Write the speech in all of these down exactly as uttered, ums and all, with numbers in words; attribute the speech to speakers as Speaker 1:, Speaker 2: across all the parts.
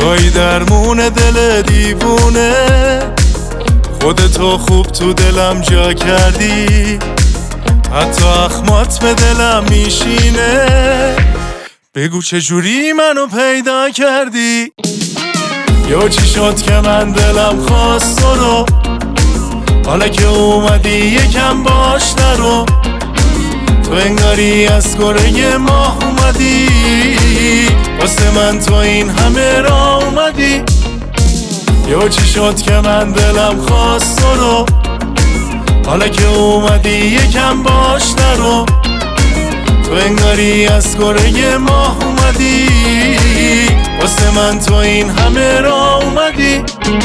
Speaker 1: توی درمون دل دیوونه، خودتو خوب تو دلم جا کردی، حتی اخمات به دلم میشینه. بگو چجوری منو پیدا کردی، یا چی شد که من دلم خواست تو رو، حالا که اومدی یکم باش نرو. تو انگاری از کره ماه اومدی، واسه من تو این همه را اومدی. یا چی شد که من دلم خواست تو رو، حالا که اومدی یکم باش نرو. تو انگاری از کره ماه اومدی، واسه من تو این همه را اومدی.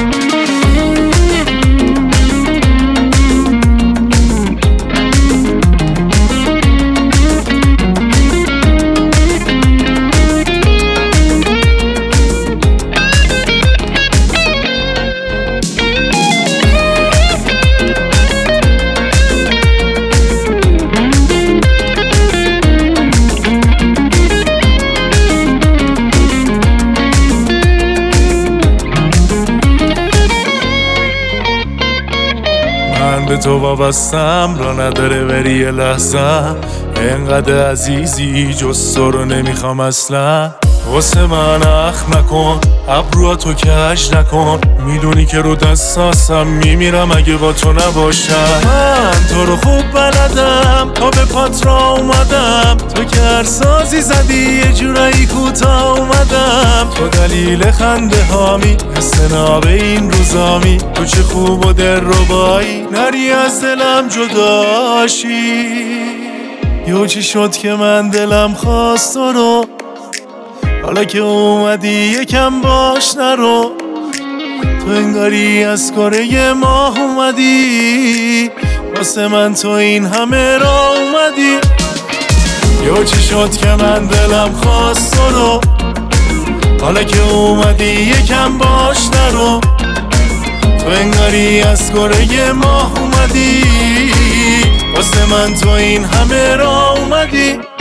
Speaker 1: من به تو وابستم، را نداره بری یه لحظه. انقدر عزیزی جز تو رو نمیخوام اصلا. واسه من اخ نکن، ابرواتو کج نکن، میدونی که رو دستاسم میمیرم اگه با تو نباشم. من تو رو خوب بلدم، تا به پات را اومدم. تو که هر سازی زدی یه جورایی کوتاه اومدم. تو دلیل خنده هامی، استناب این روزامی. تو چه خوب و در ربایی، نری از دلم جداشی. یو چی شد که من دلم خواست تو رو، حالا که اومدی یکم باش نرو. تو انگاری از کره ماه اومدی، واسه من تو این همه را اومدی. یا چی شد که من دلم خواست تو رو، حالا که اومدی یکم باش نرو. تو انگاری از کره ماه اومدی، واسه من تو این همه را اومدی.